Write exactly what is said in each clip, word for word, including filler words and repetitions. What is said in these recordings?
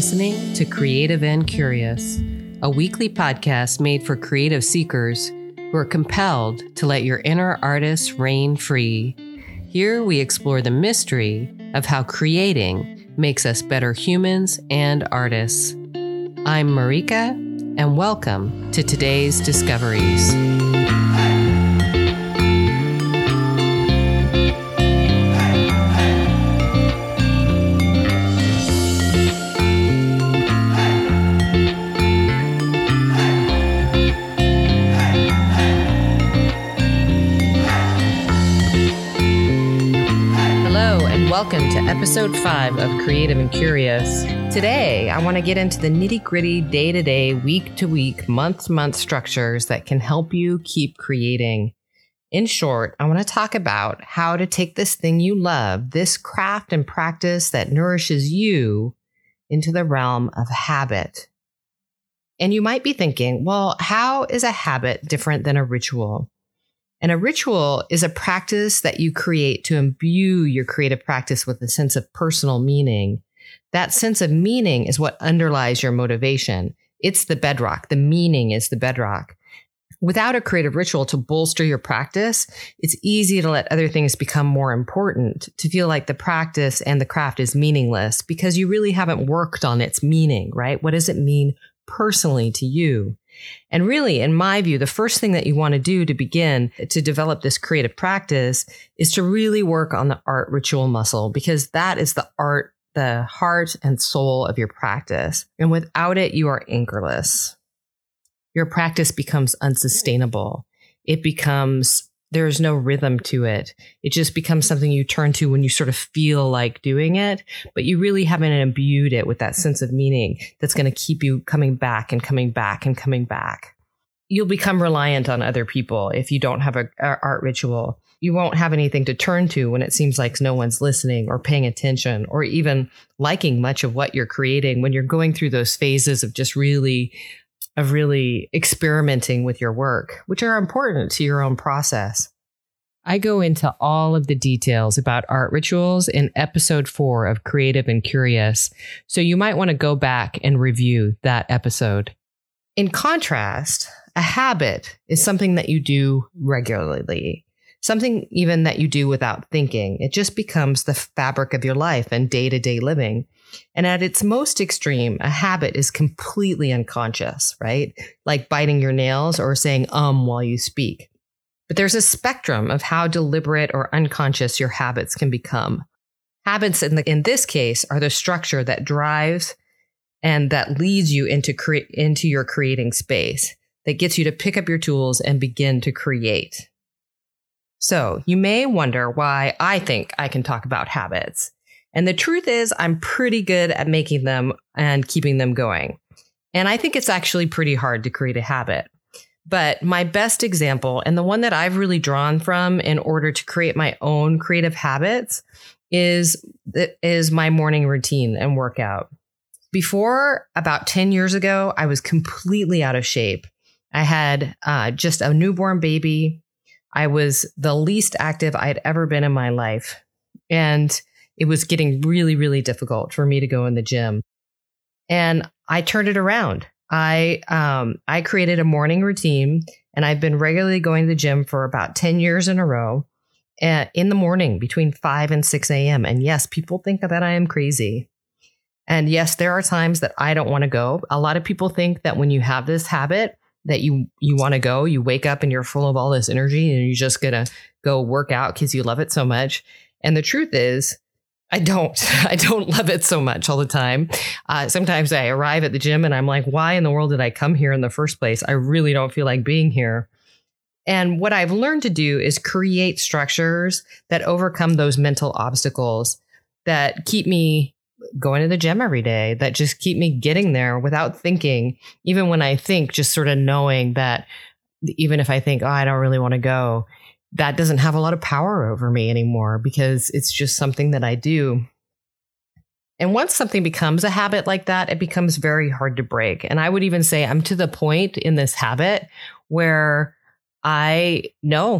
listening to Creative and Curious, a weekly podcast made for creative seekers who are compelled to let your inner artist reign free. Here we explore the mystery of how creating makes us better humans and artists. I'm Marika, and welcome to today's Discoveries. Welcome to episode five of Creative and Curious. Today, I want to get into the nitty-gritty, day-to-day, week-to-week, month-to-month structures that can help you keep creating. In short, I want to talk about how to take this thing you love, this craft and practice that nourishes you, into the realm of habit. And you might be thinking, well, how is a habit different than a ritual? And a ritual is a practice that you create to imbue your creative practice with a sense of personal meaning. That sense of meaning is what underlies your motivation. It's the bedrock. The meaning is the bedrock. Without a creative ritual to bolster your practice, it's easy to let other things become more important, to feel like the practice and the craft is meaningless because you really haven't worked on its meaning, right? What does it mean personally to you? And really, in my view, the first thing that you want to do to begin to develop this creative practice is to really work on the art ritual muscle, because that is the art, the heart and soul of your practice. And without it, you are anchorless. Your practice becomes unsustainable. It becomes, there's no rhythm to it. It just becomes something you turn to when you sort of feel like doing it, but you really haven't imbued it with that sense of meaning that's going to keep you coming back and coming back and coming back. You'll become reliant on other people if you don't have a, a art ritual. You won't have anything to turn to when it seems like no one's listening or paying attention or even liking much of what you're creating when you're going through those phases of just really of really experimenting with your work, which are important to your own process. I go into all of the details about art rituals in episode four of Creative and Curious, so you might want to go back and review that episode. In contrast, a habit is something that you do regularly, something even that you do without thinking. It just becomes the fabric of your life and day-to-day living. And at its most extreme, a habit is completely unconscious, right? Like biting your nails or saying um while you speak. But there's a spectrum of how deliberate or unconscious your habits can become. Habits in, the, in this case are the structure that drives and that leads you into cre- into your creating space, that gets you to pick up your tools and begin to create. So you may wonder why I think I can talk about habits. And the truth is, I'm pretty good at making them and keeping them going. And I think it's actually pretty hard to create a habit. But my best example, and the one that I've really drawn from in order to create my own creative habits, is, is my morning routine and workout. Before, about ten years ago, I was completely out of shape. I had uh, just a newborn baby. I was the least active I'd ever been in my life. And it was getting really, really difficult for me to go in the gym. And I turned it around. I um, I created a morning routine, and I've been regularly going to the gym for about ten years in a row uh, in the morning between five and six a.m. And yes, people think that I am crazy. And yes, there are times that I don't want to go. A lot of people think that when you have this habit that you you want to go, you wake up and you're full of all this energy and you're just going to go work out because you love it so much. And the truth is, I don't. I don't love it so much all the time. Uh, sometimes I arrive at the gym and I'm like, why in the world did I come here in the first place? I really don't feel like being here. And what I've learned to do is create structures that overcome those mental obstacles that keep me going to the gym every day, that just keep me getting there without thinking. Even when I think, just sort of knowing that even if I think, oh, I don't really want to go, that doesn't have a lot of power over me anymore because it's just something that I do. And once something becomes a habit like that, it becomes very hard to break. And I would even say I'm to the point in this habit where I know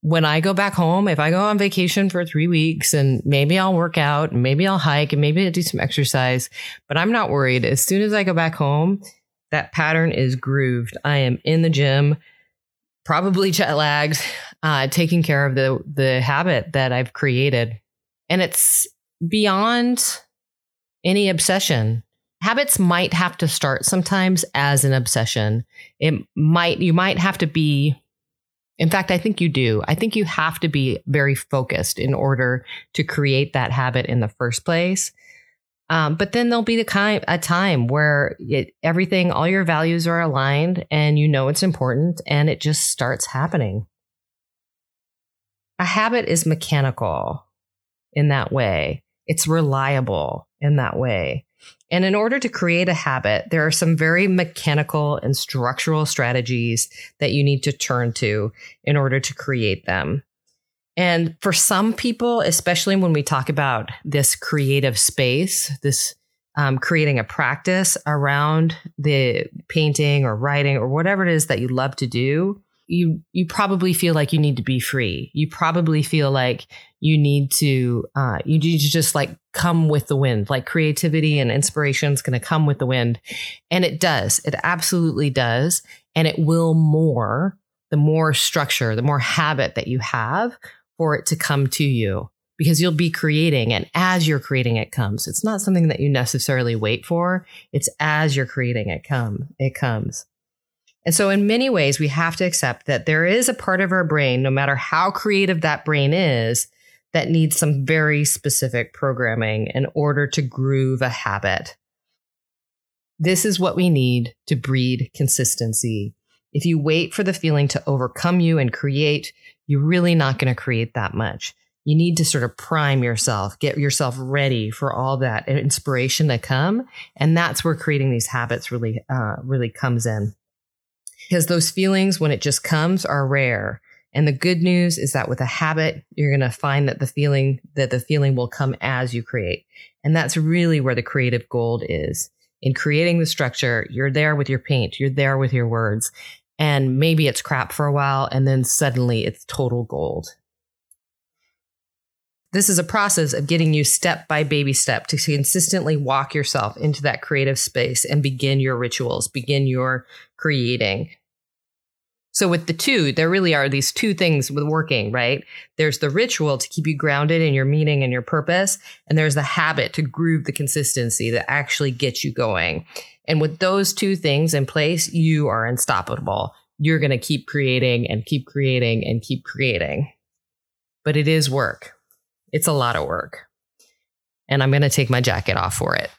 when I go back home, if I go on vacation for three weeks and maybe I'll work out and maybe I'll hike and maybe I'll do some exercise, but I'm not worried. As soon as I go back home, that pattern is grooved. I am in the gym, probably jet lagged, uh, taking care of the, the habit that I've created. And it's beyond any obsession. Habits might have to start sometimes as an obsession. It might, you might have to be, in fact, I think you do. I think you have to be very focused in order to create that habit in the first place. Um, but then there'll be the kind, a time where it, everything, all your values are aligned and you know it's important and it just starts happening. A habit is mechanical in that way. It's reliable in that way. And in order to create a habit, there are some very mechanical and structural strategies that you need to turn to in order to create them. And for some people, especially when we talk about this creative space, this um, creating a practice around the painting or writing or whatever it is that you love to do, you you probably feel like you need to be free. You probably feel like you need to uh, you need to just like come with the wind, like creativity and inspiration is going to come with the wind. And it does. It absolutely does. And it will more, the more structure, the more habit that you have for it to come to you, because you'll be creating. And as you're creating, it comes. It's not something that you necessarily wait for. It's as you're creating it come, it comes. And so in many ways, we have to accept that there is a part of our brain, no matter how creative that brain is, that needs some very specific programming in order to groove a habit. This is what we need to breed consistency. If you wait for the feeling to overcome you and create, you're really not going to create that much. You need to sort of prime yourself, get yourself ready for all that inspiration to come. And that's where creating these habits really, uh, really comes in. Because those feelings, when it just comes, are rare. And the good news is that with a habit, you're going to find that the feeling that the feeling will come as you create. And that's really where the creative gold is. In creating the structure, you're there with your paint, you're there with your words. And maybe it's crap for a while, and then suddenly it's total gold. This is a process of getting you step by baby step to consistently walk yourself into that creative space and begin your rituals, begin your creating. So with the two, there really are these two things with working, right? There's the ritual to keep you grounded in your meaning and your purpose. And there's the habit to groove the consistency that actually gets you going. And with those two things in place, you are unstoppable. You're going to keep creating and keep creating and keep creating. But it is work. It's a lot of work. And I'm going to take my jacket off for it.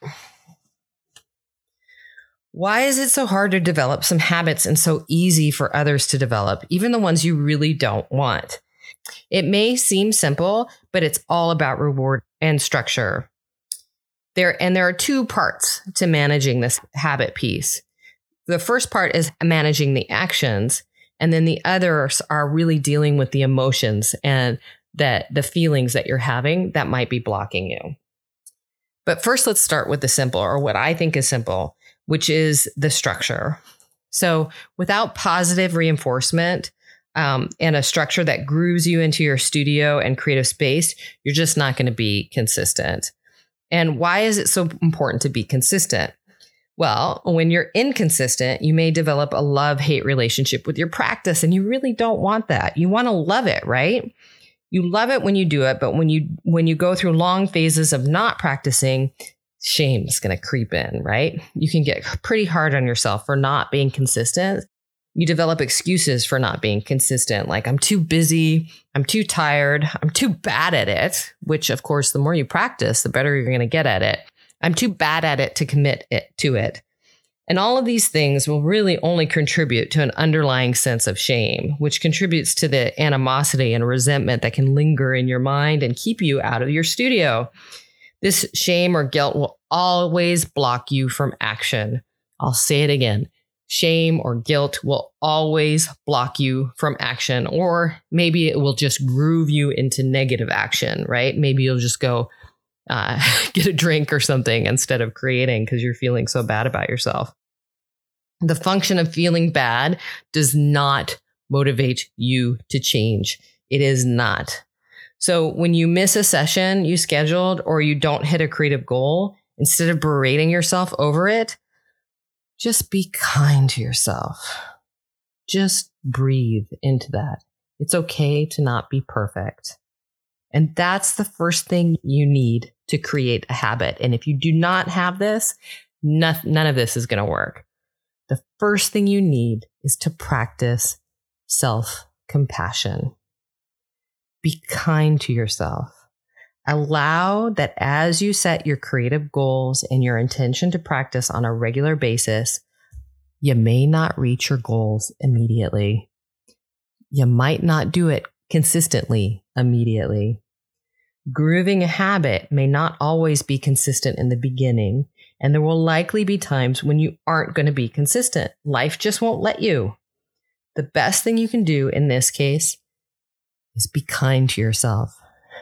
Why is it so hard to develop some habits and so easy for others to develop, even the ones you really don't want? It may seem simple, but it's all about reward and structure. There, and there are two parts to managing this habit piece. The first part is managing the actions, and then the others are really dealing with the emotions and that the feelings that you're having that might be blocking you. But first, let's start with the simple, or what I think is simple, which is the structure. So without positive reinforcement um, and a structure that grooves you into your studio and creative space, you're just not going to be consistent. And why is it so important to be consistent? Well, when you're inconsistent, you may develop a love-hate relationship with your practice, and you really don't want that. You want to love it, right? You love it when you do it, but when you when you go through long phases of not practicing, shame is going to creep in, right? You can get pretty hard on yourself for not being consistent. You develop excuses for not being consistent, like I'm too busy, I'm too tired, I'm too bad at it, which of course, the more you practice, the better you're going to get at it. I'm too bad at it to commit it to it. And all of these things will really only contribute to an underlying sense of shame, which contributes to the animosity and resentment that can linger in your mind and keep you out of your studio. This shame or guilt will always block you from action. I'll say it again. Shame or guilt will always block you from action, or maybe it will just groove you into negative action, right? Maybe you'll just go uh, get a drink or something instead of creating because you're feeling so bad about yourself. The function of feeling bad does not motivate you to change. It is not. So when you miss a session you scheduled or you don't hit a creative goal, instead of berating yourself over it, just be kind to yourself. Just breathe into that. It's okay to not be perfect. And that's the first thing you need to create a habit. And if you do not have this, none, none of this is going to work. The first thing you need is to practice self-compassion. Be kind to yourself. Allow that as you set your creative goals and your intention to practice on a regular basis, you may not reach your goals immediately. You might not do it consistently immediately. Grooving a habit may not always be consistent in the beginning, and there will likely be times when you aren't going to be consistent. Life just won't let you. The best thing you can do in this case is be kind to yourself.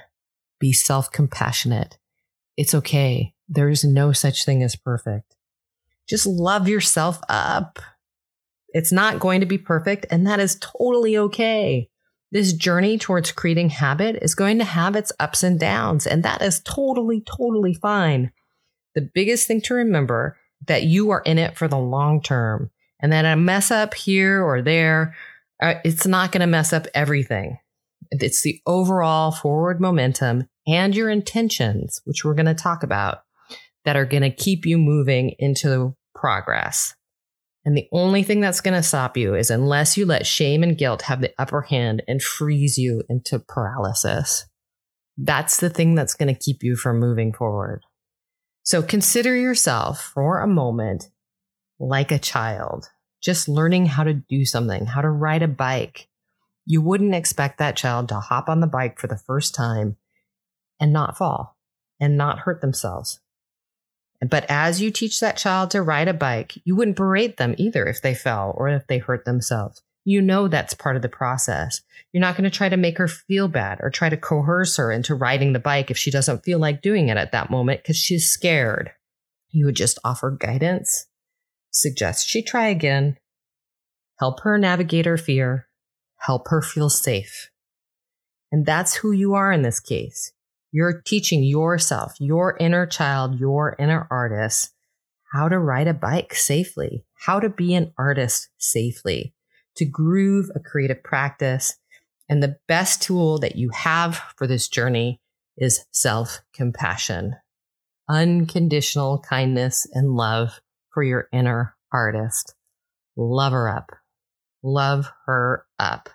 Be self-compassionate. It's okay. There's no such thing as perfect. Just love yourself up. It's not going to be perfect, and that is totally okay. This journey towards creating habit is going to have its ups and downs, and that is totally, totally fine. The biggest thing to remember that you are in it for the long term, and that a mess up here or there, uh, it's not going to mess up everything. It's the overall forward momentum and your intentions, which we're going to talk about, that are going to keep you moving into progress. And the only thing that's going to stop you is unless you let shame and guilt have the upper hand and freeze you into paralysis. That's the thing that's going to keep you from moving forward. So consider yourself for a moment like a child, just learning how to do something, how to ride a bike. You wouldn't expect that child to hop on the bike for the first time and not fall and not hurt themselves. But as you teach that child to ride a bike, you wouldn't berate them either if they fell or if they hurt themselves. You know that's part of the process. You're not going to try to make her feel bad or try to coerce her into riding the bike if she doesn't feel like doing it at that moment because she's scared. You would just offer guidance, suggest she try again, help her navigate her fear, help her feel safe. And that's who you are in this case. You're teaching yourself, your inner child, your inner artist, how to ride a bike safely, how to be an artist safely, to groove a creative practice. And the best tool that you have for this journey is self-compassion, unconditional kindness and love for your inner artist. Love her up. Love her up.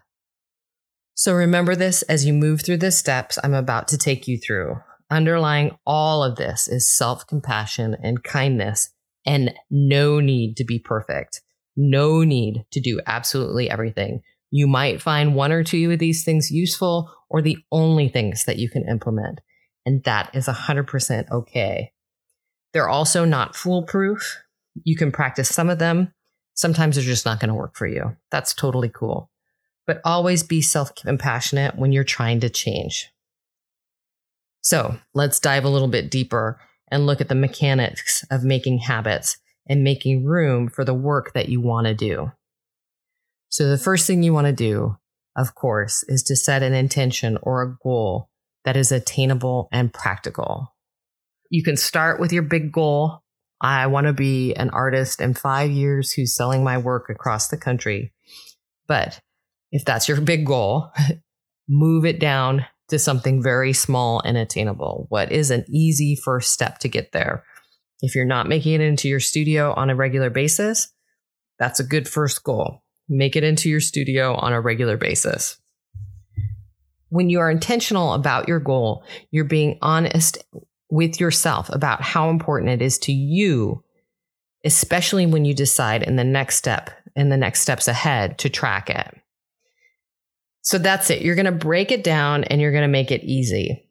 So remember this as you move through the steps I'm about to take you through. Underlying all of this is self-compassion and kindness and no need to be perfect. No need to do absolutely everything. You might find one or two of these things useful or the only things that you can implement. And that is one hundred percent okay. They're also not foolproof. You can practice some of them. Sometimes they're just not going to work for you. That's totally cool. But always be self-compassionate when you're trying to change. So let's dive a little bit deeper and look at the mechanics of making habits and making room for the work that you want to do. So the first thing you want to do, of course, is to set an intention or a goal that is attainable and practical. You can start with your big goal. I want to be an artist in five years who's selling my work across the country. But if that's your big goal, move it down to something very small and attainable. What is an easy first step to get there? If you're not making it into your studio on a regular basis, that's a good first goal. Make it into your studio on a regular basis. When you are intentional about your goal, you're being honest with yourself about how important it is to you, especially when you decide in the next step, in the next steps ahead to track it. So that's it. You're going to break it down and you're going to make it easy.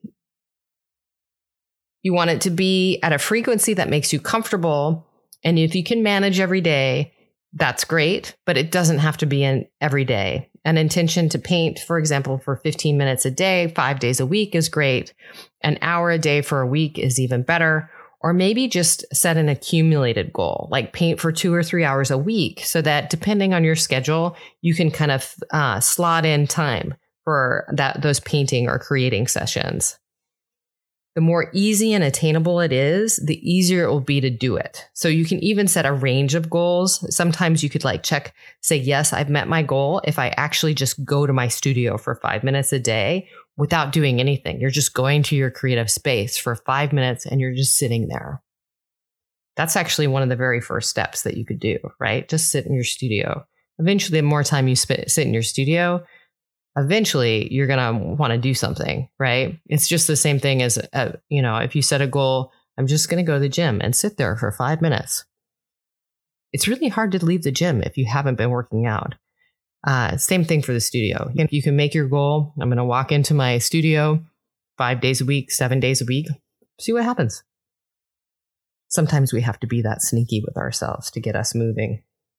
You want it to be at a frequency that makes you comfortable. And if you can manage every day, that's great, but it doesn't have to be in every day. An intention to paint, for example, for fifteen minutes a day, five days a week is great. An hour a day for a week is even better. Or maybe just set an accumulated goal, like paint for two or three hours a week, so that depending on your schedule, you can kind of uh, slot in time. for that those painting or creating sessions. The more easy and attainable it is, the easier it will be to do it. So you can even set a range of goals. Sometimes you could like check, say, yes, I've met my goal if I actually just go to my studio for five minutes a day without doing anything. You're just going to your creative space for five minutes and you're just sitting there. That's actually one of the very first steps that you could do, right? Just sit in your studio. Eventually, the more time you spend, sit in your studio, eventually you're going to want to do something, right? It's just the same thing as, uh, you know, if you set a goal, I'm just going to go to the gym and sit there for five minutes. It's really hard to leave the gym if you haven't been working out. Uh, same thing for the studio. You can make your goal. I'm going to walk into my studio five days a week, seven days a week, see what happens. Sometimes we have to be that sneaky with ourselves to get us moving.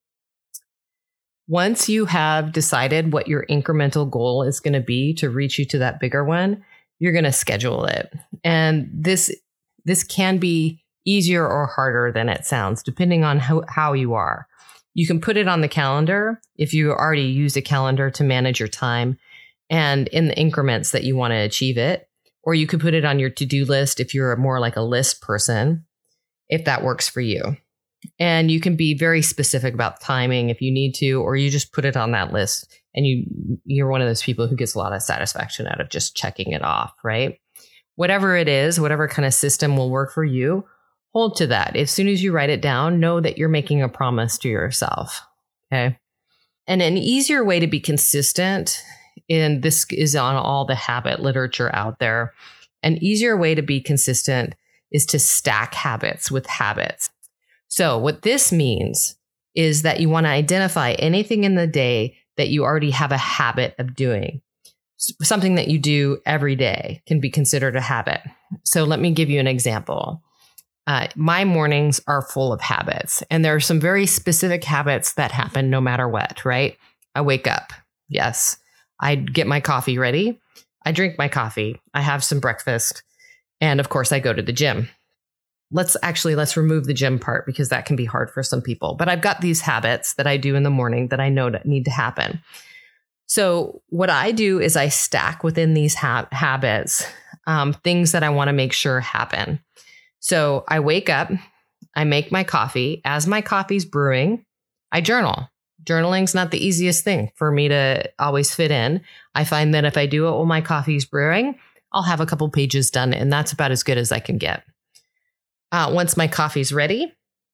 Once you have decided what your incremental goal is going to be to reach you to that bigger one, you're going to schedule it. And this this can be easier or harder than it sounds, depending on how, how you are. You can put it on the calendar if you already use a calendar to manage your time and in the increments that you want to achieve it. Or you could put it on your to-do list if you're more like a list person, if that works for you. And you can be very specific about timing if you need to, or you just put it on that list and you, you're one of those people who gets a lot of satisfaction out of just checking it off, right? Whatever it is, whatever kind of system will work for you, hold to that. As soon as you write it down, know that you're making a promise to yourself, okay? And an easier way to be consistent, and this is on all the habit literature out there, an easier way to be consistent is to stack habits with habits. So what this means is that you want to identify anything in the day that you already have a habit of doing. Something that you do every day can be considered a habit. So let me give you an example. Uh, my mornings are full of habits, and there are some very specific habits that happen no matter what, right? I wake up. Yes. I get my coffee ready. I drink my coffee. I have some breakfast. And of course, I go to the gym. Let's actually, let's remove the gym part because that can be hard for some people. But I've got these habits that I do in the morning that I know that need to happen. So what I do is I stack within these ha- habits um, things that I want to make sure happen. So I wake up, I make my coffee. As my coffee's brewing, I journal. Journaling's not the easiest thing for me to always fit in. I find that if I do it while my coffee's brewing, I'll have a couple pages done, and that's about as good as I can get. Uh, once my coffee's ready,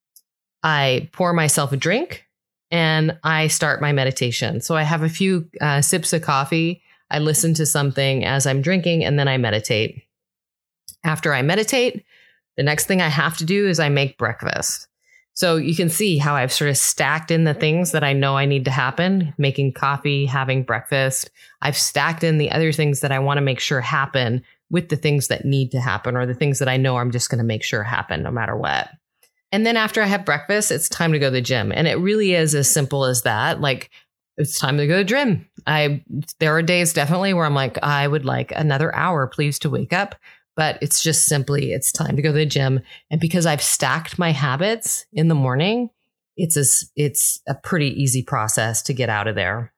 I pour myself a drink and I start my meditation. So I have a few uh, sips of coffee. I listen to something as I'm drinking, and then I meditate. After I meditate, the next thing I have to do is I make breakfast. So you can see how I've sort of stacked in the things that I know I need to happen, making coffee, having breakfast. I've stacked in the other things that I want to make sure happen with the things that need to happen, or the things that I know I'm just going to make sure happen no matter what. And then after I have breakfast, it's time to go to the gym. And it really is as simple as that. Like, it's time to go to the gym. I, there are days definitely where I'm like, I would like another hour, please, to wake up. But it's just simply, it's time to go to the gym. And because I've stacked my habits in the morning, it's a, it's a pretty easy process to get out of there.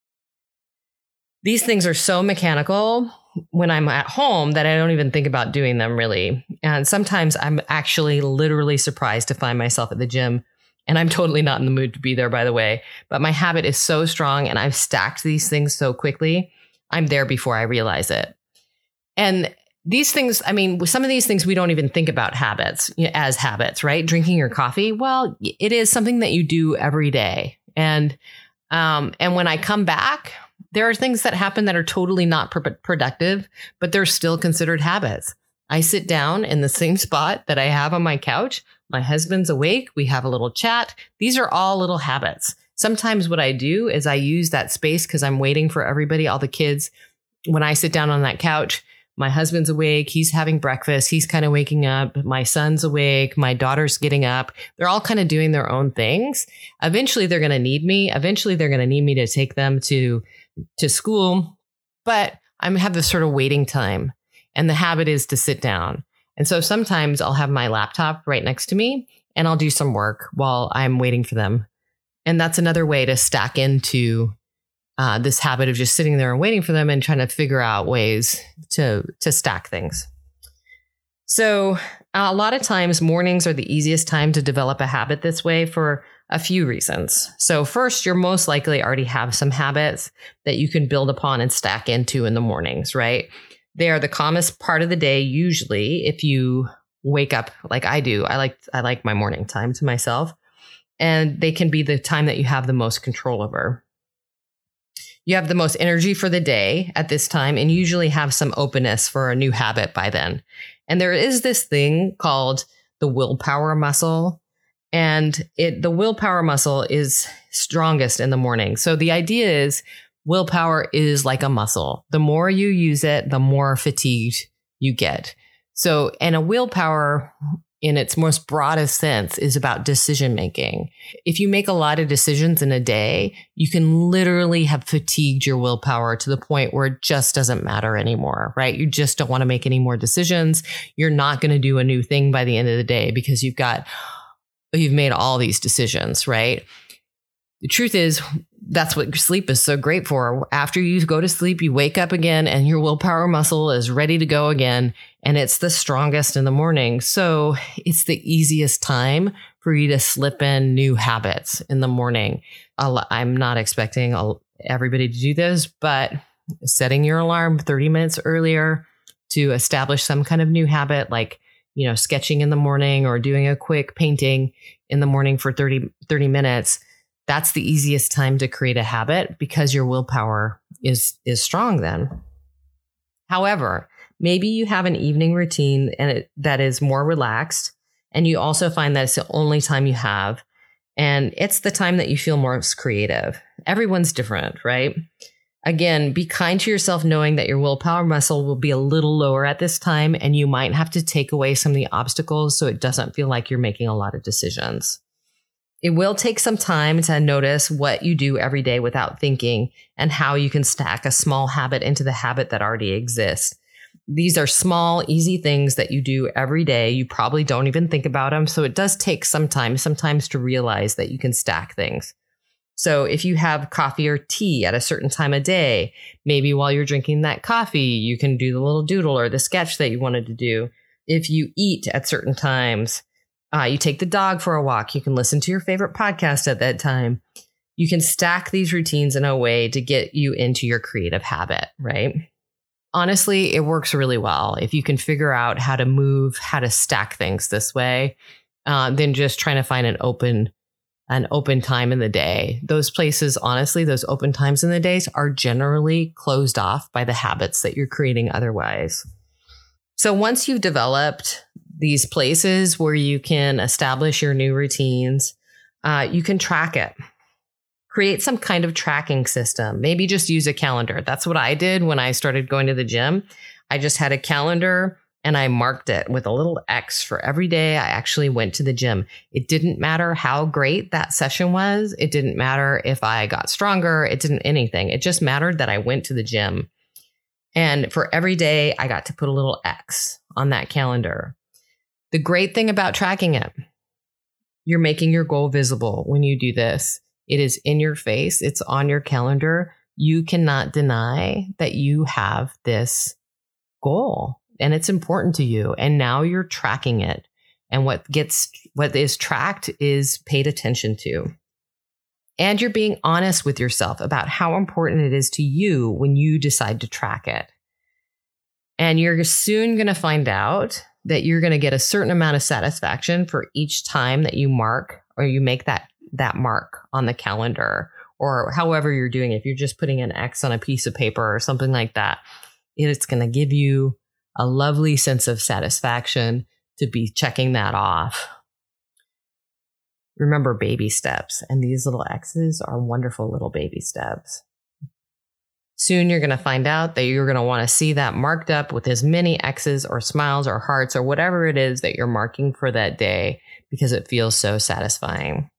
These things are so mechanical when I'm at home that I don't even think about doing them really. And sometimes I'm actually literally surprised to find myself at the gym. And I'm totally not in the mood to be there, by the way. But my habit is so strong and I've stacked these things so quickly, I'm there before I realize it. And these things, I mean, some of these things we don't even think about habits you know, as habits, right? Drinking your coffee. Well, it is something that you do every day. And um, and when I come back, there are things that happen that are totally not pr- productive, but they're still considered habits. I sit down in the same spot that I have on my couch. My husband's awake. We have a little chat. These are all little habits. Sometimes what I do is I use that space because I'm waiting for everybody, all the kids. When I sit down on that couch, my husband's awake. He's having breakfast. He's kind of waking up. My son's awake. My daughter's getting up. They're all kind of doing their own things. Eventually, they're going to need me. Eventually, they're going to need me to take them to, to school. But I have this sort of waiting time. And the habit is to sit down. And so sometimes I'll have my laptop right next to me and I'll do some work while I'm waiting for them. And that's another way to stack into uh, this habit of just sitting there and waiting for them and trying to figure out ways to, to stack things. So uh, a lot of times mornings are the easiest time to develop a habit this way for a few reasons. So first, you're most likely already have some habits that you can build upon and stack into in the mornings, right? They are the calmest part of the day. Usually if you wake up like I do, I like, I like my morning time to myself, and they can be the time that you have the most control over. You have the most energy for the day at this time and usually have some openness for a new habit by then. And there is this thing called the willpower muscle, and it the willpower muscle is strongest in the morning. So the idea is willpower is like a muscle. The more you use it, the more fatigued you get. So, and a willpower in its most broadest sense is about decision making. If you make a lot of decisions in a day, you can literally have fatigued your willpower to the point where it just doesn't matter anymore, right? You just don't want to make any more decisions. You're not going to do a new thing by the end of the day because you've got, you've made all these decisions, right? The truth is, that's what sleep is so great for. After you go to sleep, you wake up again and your willpower muscle is ready to go again. And it's the strongest in the morning. So it's the easiest time for you to slip in new habits in the morning. I'm not expecting everybody to do this, but setting your alarm thirty minutes earlier to establish some kind of new habit, like, you know, sketching in the morning or doing a quick painting in the morning for thirty, thirty minutes. That's the easiest time to create a habit because your willpower is, is strong then. However, maybe you have an evening routine and it, that is more relaxed, and you also find that it's the only time you have, and it's the time that you feel most creative. Everyone's different, right? Again, be kind to yourself knowing that your willpower muscle will be a little lower at this time, and you might have to take away some of the obstacles so it doesn't feel like you're making a lot of decisions. It will take some time to notice what you do every day without thinking and how you can stack a small habit into the habit that already exists. These are small, easy things that you do every day. You probably don't even think about them. So it does take some time sometimes to realize that you can stack things. So if you have coffee or tea at a certain time of day, maybe while you're drinking that coffee, you can do the little doodle or the sketch that you wanted to do. If you eat at certain times, Uh, you take the dog for a walk. You can listen to your favorite podcast at that time. You can stack these routines in a way to get you into your creative habit, right? Honestly, it works really well. If you can figure out how to move, how to stack things this way, uh, than just trying to find an open, an open time in the day. Those places, honestly, those open times in the days are generally closed off by the habits that you're creating otherwise. So once you've developed these places where you can establish your new routines, uh, you can track it. Create some kind of tracking system. Maybe just use a calendar. That's what I did when I started going to the gym. I just had a calendar and I marked it with a little X for every day I actually went to the gym. It didn't matter how great that session was. It didn't matter if I got stronger. It didn't anything. It just mattered that I went to the gym. And for every day, I got to put a little X on that calendar. The great thing about tracking it, you're making your goal visible when you do this. It is in your face. It's on your calendar. You cannot deny that you have this goal and it's important to you. And now you're tracking it. And what gets, what is tracked is paid attention to. And you're being honest with yourself about how important it is to you when you decide to track it. And you're soon going to find out that you're going to get a certain amount of satisfaction for each time that you mark or you make that, that mark on the calendar or however you're doing it. If you're just putting an X on a piece of paper or something like that, it's going to give you a lovely sense of satisfaction to be checking that off. Remember baby steps, and these little X's are wonderful little baby steps. Soon you're going to find out that you're going to want to see that marked up with as many X's or smiles or hearts or whatever it is that you're marking for that day because it feels so satisfying.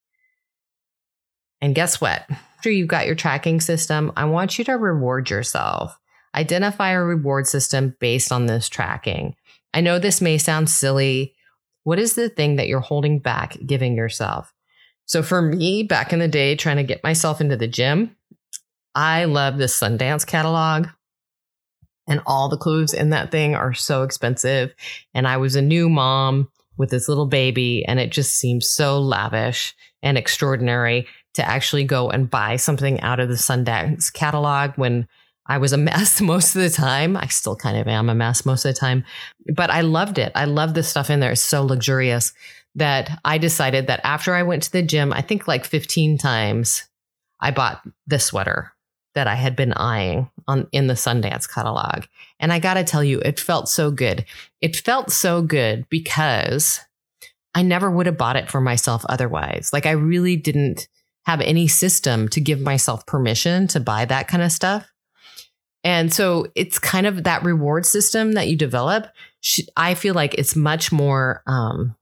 And guess what? After you've got your tracking system, I want you to reward yourself. Identify a reward system based on this tracking. I know this may sound silly. What is the thing that you're holding back giving yourself? So for me, back in the day, trying to get myself into the gym, I love the Sundance catalog, and all the clothes in that thing are so expensive. And I was a new mom with this little baby, and it just seems so lavish and extraordinary to actually go and buy something out of the Sundance catalog when I was a mess most of the time. I still kind of am a mess most of the time, but I loved it. I love the stuff in there. It's so luxurious that I decided that after I went to the gym, I think like fifteen times, I bought the sweater that I had been eyeing on in the Sundance catalog. And I got to tell you, it felt so good. It felt so good because I never would have bought it for myself otherwise. Like I really didn't have any system to give myself permission to buy that kind of stuff. And so it's kind of that reward system that you develop. I feel like it's much more, um,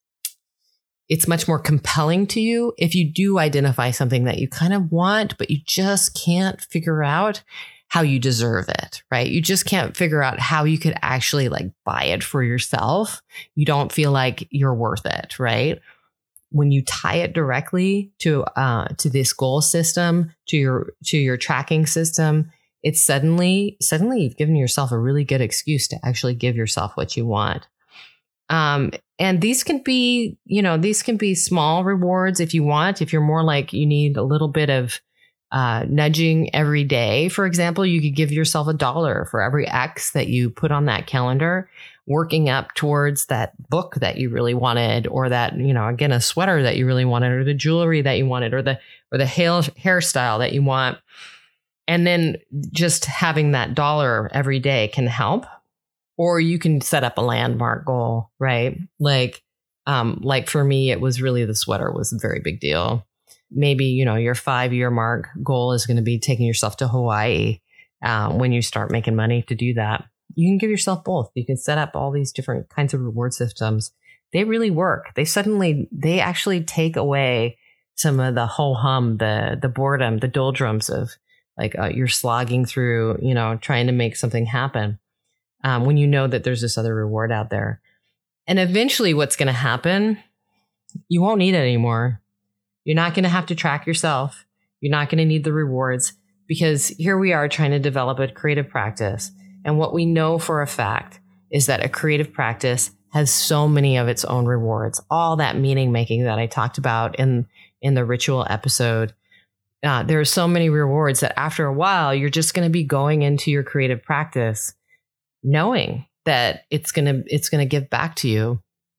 it's much more compelling to you if you do identify something that you kind of want, but you just can't figure out how you deserve it, right? You just can't figure out how you could actually like buy it for yourself. You don't feel like you're worth it, right? When you tie it directly to uh, to this goal system, to your to your tracking system, it's suddenly suddenly you've given yourself a really good excuse to actually give yourself what you want. Um, and these can be, you know, these can be small rewards if you want. If you're more like you need a little bit of uh, nudging every day, for example, you could give yourself a dollar for every X that you put on that calendar, working up towards that book that you really wanted, or that, you know, again, a sweater that you really wanted, or the jewelry that you wanted, or the or the hair, hairstyle that you want. And then just having that dollar every day can help. Or you can set up a landmark goal, right? Like, um, like for me, it was really the sweater was a very big deal. Maybe, you know, your five year mark goal is going to be taking yourself to Hawaii uh, when you start making money to do that. You can give yourself both. You can set up all these different kinds of reward systems. They really work. They suddenly, they actually take away some of the ho hum, the the boredom, the doldrums of like uh, you're slogging through, you know, trying to make something happen. Um, when you know that there's this other reward out there. And eventually what's going to happen, you won't need it anymore. You're not going to have to track yourself. You're not going to need the rewards, because here we are trying to develop a creative practice. And what we know for a fact is that a creative practice has so many of its own rewards. All that meaning making that I talked about in, in the ritual episode. Uh, there are so many rewards that after a while, you're just going to be going into your creative practice knowing that it's going to it's going to give back to you.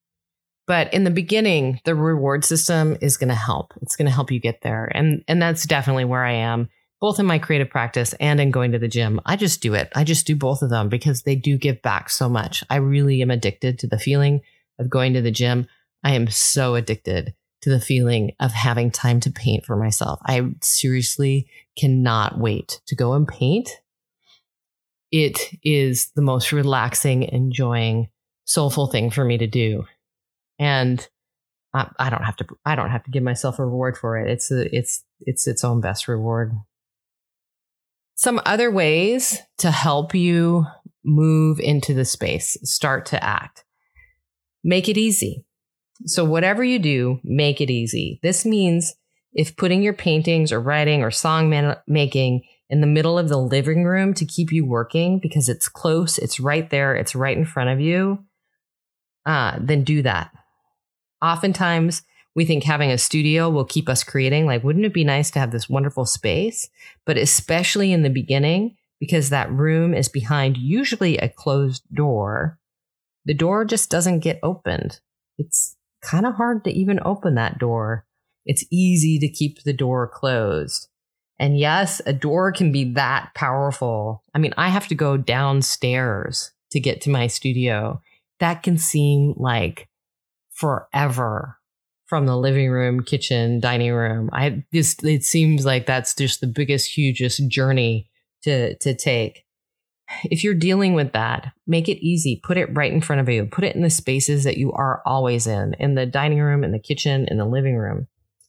But in the beginning, the reward system is going to help. It's going to help you get there. And and that's definitely where I am, both in my creative practice and in going to the gym. I just do it. I just do both of them because they do give back so much. I really am addicted to the feeling of going to the gym. I am so addicted to the feeling of having time to paint for myself. I seriously cannot wait to go and paint. It is the most relaxing, enjoying, soulful thing for me to do. And I, I don't have to, I don't have to give myself a reward for it. It's a, it's, it's its own best reward. Some other ways to help you move into the space, start to act. Make it easy. So whatever you do, make it easy. This means if putting your paintings or writing or song man- making in the middle of the living room to keep you working because it's close, it's right there, it's right in front of you, uh, then do that. Oftentimes, we think having a studio will keep us creating. Like, wouldn't it be nice to have this wonderful space? But especially in the beginning, because that room is behind usually a closed door, the door just doesn't get opened. It's kind of hard to even open that door. It's easy to keep the door closed. And yes, a door can be that powerful. I mean, I have to go downstairs to get to my studio. That can seem like forever from the living room, kitchen, dining room. I just, it seems like that's just the biggest, hugest journey to, to take. If you're dealing with that, make it easy. Put it right in front of you. Put it in the spaces that you are always in, in the dining room, in the kitchen, in the living room.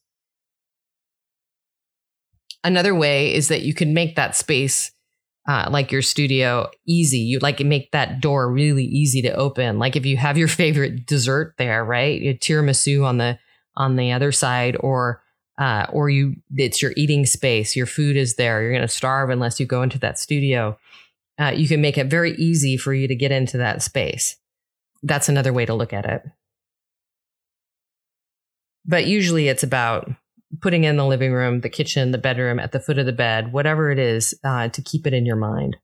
Another way is that you can make that space, uh, like your studio, easy. You like make that door really easy to open. Like if you have your favorite dessert there, right? You tiramisu on the on the other side, or uh, or you it's your eating space. Your food is there. You're going to starve unless you go into that studio. Uh, you can make it very easy for you to get into that space. That's another way to look at it. But usually it's about putting in the living room, the kitchen, the bedroom, at the foot of the bed, whatever it is, uh, to keep it in your mind.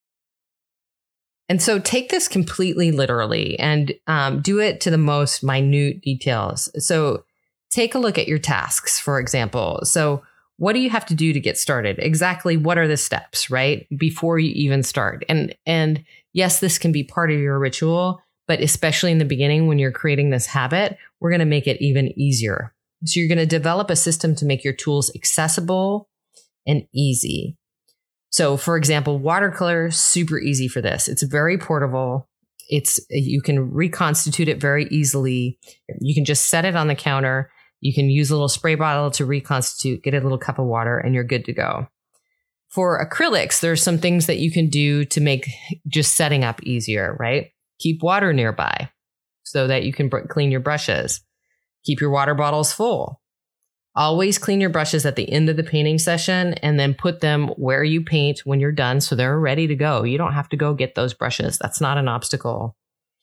And so take this completely literally and um, do it to the most minute details. So take a look at your tasks, for example. So what do you have to do to get started? Exactly what are the steps, right? Before you even start. And, and yes, this can be part of your ritual, but especially in the beginning when you're creating this habit, we're going to make it even easier. So you're going to develop a system to make your tools accessible and easy. So for example, watercolor, super easy for this. It's very portable. It's, you can reconstitute it very easily. You can just set it on the counter. You can use a little spray bottle to reconstitute, get a little cup of water, and you're good to go. For acrylics, there's some things that you can do to make just setting up easier, right? Keep water nearby so that you can br- clean your brushes. Keep your water bottles full. Always clean your brushes at the end of the painting session and then put them where you paint when you're done so they're ready to go. You don't have to go get those brushes. That's not an obstacle.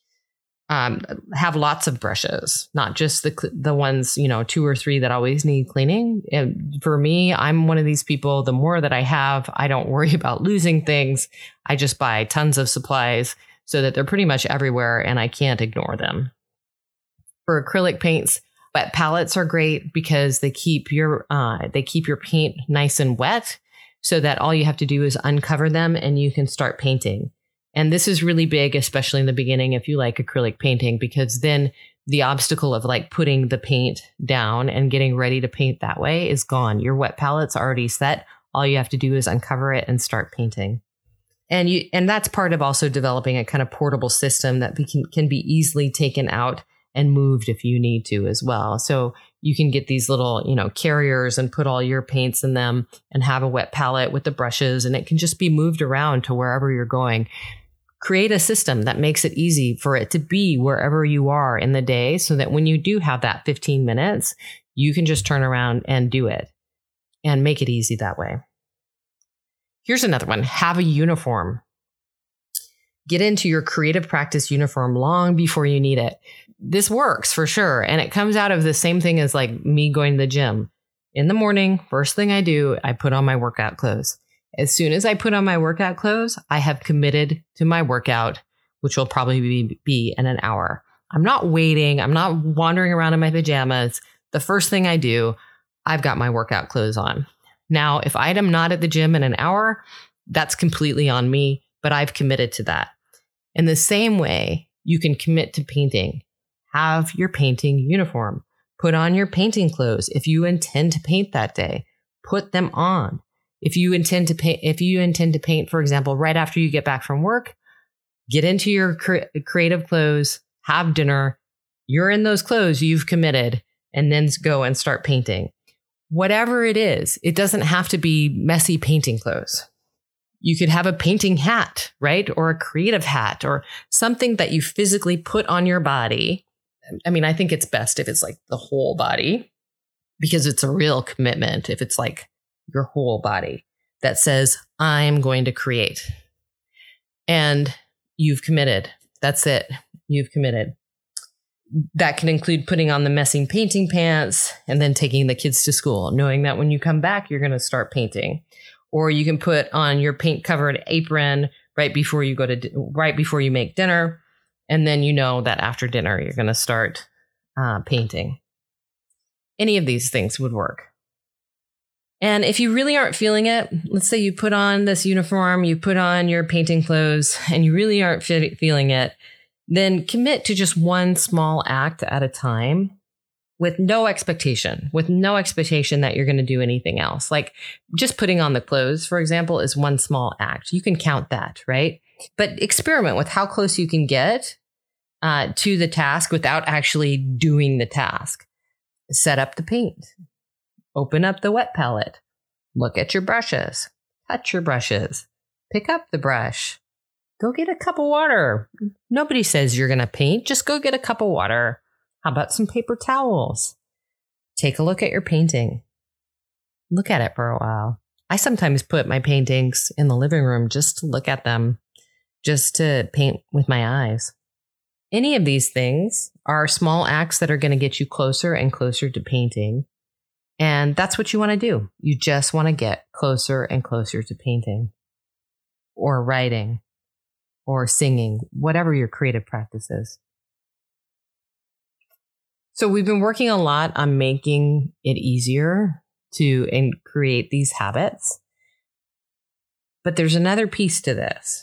Um, have lots of brushes, not just the the ones, you know, two or three that always need cleaning. And for me, I'm one of these people, the more that I have, I don't worry about losing things. I just buy tons of supplies so that they're pretty much everywhere and I can't ignore them. For acrylic paints, wet palettes are great because they keep your uh, they keep your paint nice and wet so that all you have to do is uncover them and you can start painting. And this is really big, especially in the beginning, if you like acrylic painting, because then the obstacle of like putting the paint down and getting ready to paint that way is gone. Your wet palette's already set. All you have to do is uncover it and start painting. And you and that's part of also developing a kind of portable system that can, can be easily taken out and moved if you need to as well. So you can get these little, you know, carriers and put all your paints in them and have a wet palette with the brushes, and it can just be moved around to wherever you're going. Create a system that makes it easy for it to be wherever you are in the day so that when you do have that fifteen minutes, you can just turn around and do it and make it easy that way. Here's another one. Have a uniform. Get into your creative practice uniform long before you need it. This works for sure. And it comes out of the same thing as like me going to the gym. In the morning, first thing I do, I put on my workout clothes. As soon as I put on my workout clothes, I have committed to my workout, which will probably be, be in an hour. I'm not waiting. I'm not wandering around in my pajamas. The first thing I do, I've got my workout clothes on. Now, if I am not at the gym in an hour, that's completely on me, but I've committed to that. In the same way, you can commit to painting. Have your painting uniform. Put on your painting clothes. If you intend to paint that day, put them on. If you intend to paint, if you intend to paint, for example, right after you get back from work, get into your cre- creative clothes, have dinner. You're in those clothes, you've committed, and then go and start painting. Whatever it is, it doesn't have to be messy painting clothes. You could have a painting hat, right? Or a creative hat or something that you physically put on your body. I mean, I think it's best if it's like the whole body because it's a real commitment. If it's like your whole body that says, I'm going to create. And you've committed. That's it. You've committed. That can include putting on the messy painting pants and then taking the kids to school, knowing that when you come back, you're going to start painting. Or you can put on your paint covered apron right before you go to, right before you make dinner. And then you know that after dinner, you're going to start uh, painting. Any of these things would work. And if you really aren't feeling it, let's say you put on this uniform, you put on your painting clothes, and you really aren't fe- feeling it, then commit to just one small act at a time with no expectation, with no expectation that you're going to do anything else. Like just putting on the clothes, for example, is one small act. You can count that, right? But experiment with how close you can get uh, to the task without actually doing the task. Set up the paint. Open up the wet palette. Look at your brushes. Touch your brushes. Pick up the brush. Go get a cup of water. Nobody says you're going to paint. Just go get a cup of water. How about some paper towels? Take a look at your painting. look at it for a while. I sometimes put my paintings in the living room just to look at them, just to paint with my eyes. Any of these things are small acts that are going to get you closer and closer to painting. And that's what you want to do. You just want to get closer and closer to painting or writing or singing, whatever your creative practice is. So we've been working a lot on making it easier to and create these habits. But there's another piece to this.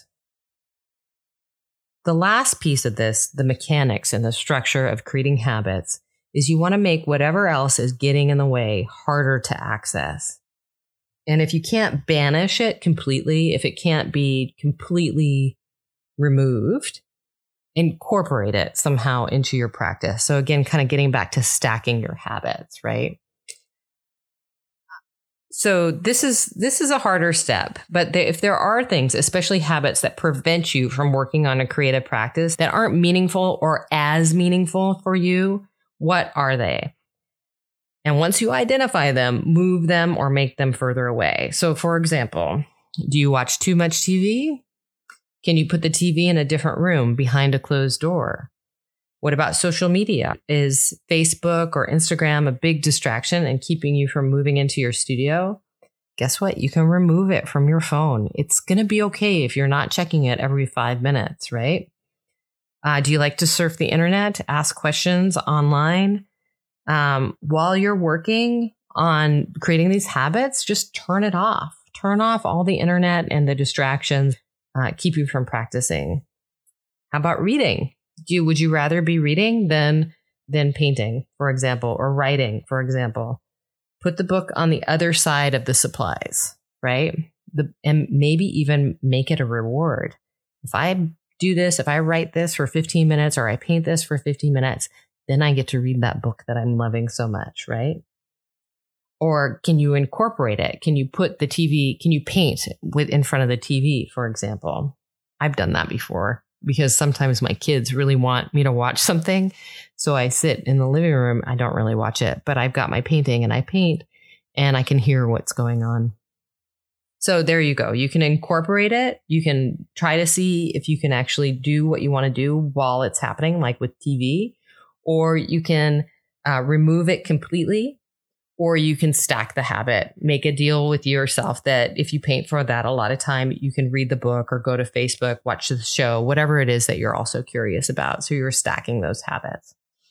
The last piece of this, the mechanics and the structure of creating habits, is you want to make whatever else is getting in the way harder to access. And if you can't banish it completely, if it can't be completely removed, incorporate it somehow into your practice. So again, kind of getting back to stacking your habits, right? So this is this is a harder step, but there, if there are things, especially habits that prevent you from working on a creative practice that aren't meaningful or as meaningful for you, what are they? And once you identify them, move them or make them further away. So for example, do you watch too much T V? Can you put the T V in a different room behind a closed door? What about social media? Is Facebook or Instagram a big distraction and keeping you from moving into your studio? Guess what? You can remove it from your phone. It's going to be okay if you're not checking it every five minutes, right? Uh, do you like to surf the internet, ask questions online? Um, while you're working on creating these habits, just turn it off. Turn off all the internet and the distractions, uh, keep you from practicing. How about reading? Do you, would you rather be reading than than painting, for example, or writing, for example? Put the book on the other side of the supplies, right? The, and maybe even make it a reward. If I do this, if I write this for fifteen minutes or I paint this for fifteen minutes, then I get to read that book that I'm loving so much, right? Or can you incorporate it? Can you put the T V, can you paint with in front of the T V, for example? I've done that before because sometimes my kids really want me to watch something. So I sit in the living room. I don't really watch it, but I've got my painting and I paint and I can hear what's going on. So there you go. You can incorporate it. You can try to see if you can actually do what you want to do while it's happening, like with T V, or you can uh, remove it completely. Or you can stack the habit, make a deal with yourself that if you paint for that a lot of time, you can read the book or go to Facebook, watch the show, whatever it is that you're also curious about. So you're stacking those habits.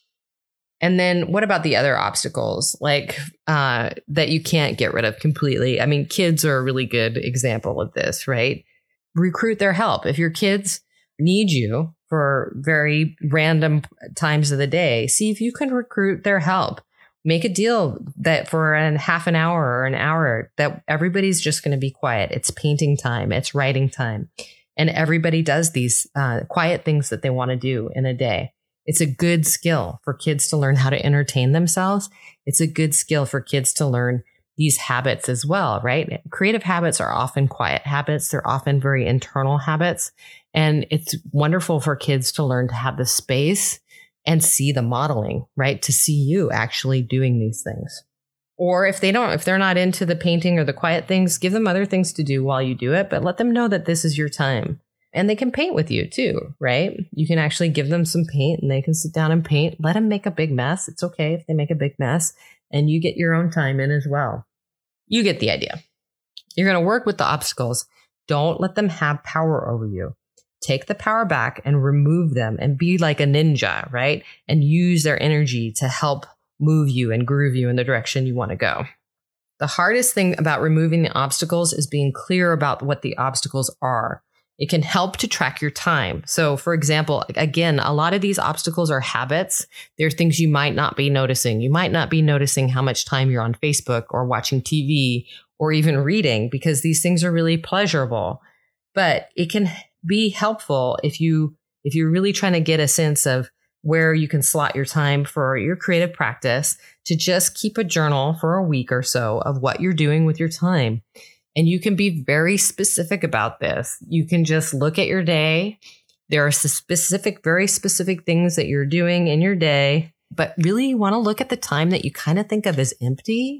And then what about the other obstacles like uh, that you can't get rid of completely? I mean, kids are a really good example of this, right? Recruit their help. If your kids need you for very random times of the day, see if you can recruit their help. Make a deal that for a half an hour or an hour that everybody's just going to be quiet. It's painting time. It's writing time. And everybody does these uh, quiet things that they want to do in a day. It's a good skill for kids to learn how to entertain themselves. It's a good skill for kids to learn these habits as well, right? Creative habits are often quiet habits. They're often very internal habits. And it's wonderful for kids to learn to have the space and see the modeling, right? To see you actually doing these things. Or if they don't, if they're not into the painting or the quiet things, give them other things to do while you do it, but let them know that this is your time. And they can paint with you too, right? You can actually give them some paint and they can sit down and paint. Let them make a big mess. It's okay if they make a big mess and you get your own time in as well. You get the idea. You're going to work with the obstacles. Don't let them have power over you. Take the power back and remove them and be like a ninja, right? And use their energy to help move you and groove you in the direction you want to go. The hardest thing about removing the obstacles is being clear about what the obstacles are. It can help to track your time. So for example, again, a lot of these obstacles are habits. They're things you might not be noticing. You might not be noticing how much time you're on Facebook or watching T V or even reading because these things are really pleasurable. But it can be helpful if you if you're really trying to get a sense of where you can slot your time for your creative practice, to just keep a journal for a week or so of what you're doing with your time. And you can be very specific about this. You can just look at your day. There are specific, very specific things that you're doing in your day, but really you want to look at the time that you kind of think of as empty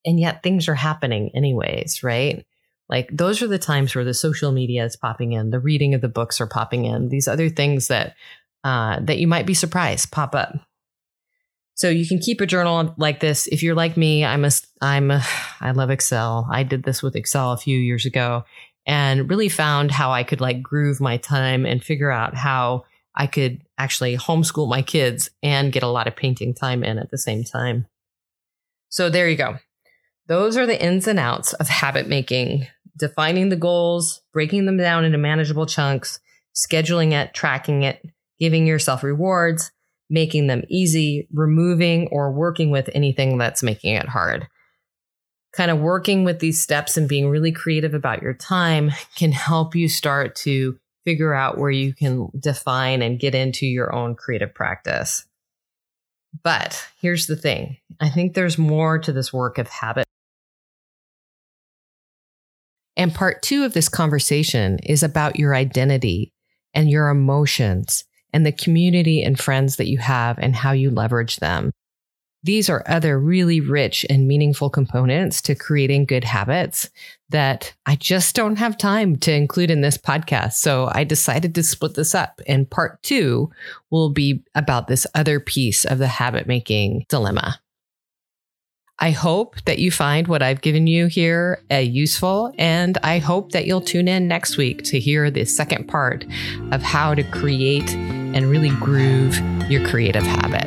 And yet things are happening anyways, right? Like those are the times where the social media is popping in, the reading of the books are popping in, these other things that uh, that you might be surprised pop up. So you can keep a journal like this. If you're like me, I'm a, I'm a, I love Excel. I did this with Excel a few years ago and really found how I could like groove my time and figure out how I could actually homeschool my kids and get a lot of painting time in at the same time. So there you go. Those are the ins and outs of habit making, defining the goals, breaking them down into manageable chunks, scheduling it, tracking it, giving yourself rewards, making them easy, removing or working with anything that's making it hard. Kind of working with these steps and being really creative about your time can help you start to figure out where you can define and get into your own creative practice. But here's the thing. I think there's more to this work of habit. And part two of this conversation is about your identity and your emotions and the community and friends that you have and how you leverage them. These are other really rich and meaningful components to creating good habits that I just don't have time to include in this podcast. So I decided to split this up. And part two will be about this other piece of the habit making dilemma. I hope that you find what I've given you here uh, useful, and I hope that you'll tune in next week to hear the second part of how to create and really groove your creative habit.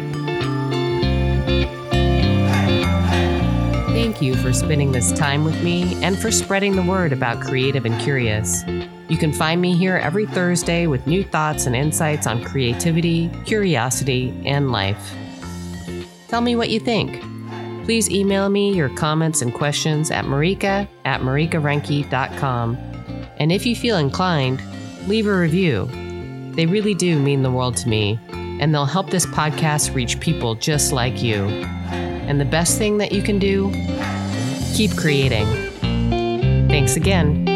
Thank you for spending this time with me and for spreading the word about Creative and Curious. You can find me here every Thursday with new thoughts and insights on creativity, curiosity, and life. Tell me what you think. Please email me your comments and questions at marika at marika renke dot com. And if you feel inclined, leave a review. They really do mean the world to me, and they'll help this podcast reach people just like you. And the best thing that you can do, keep creating. Thanks again.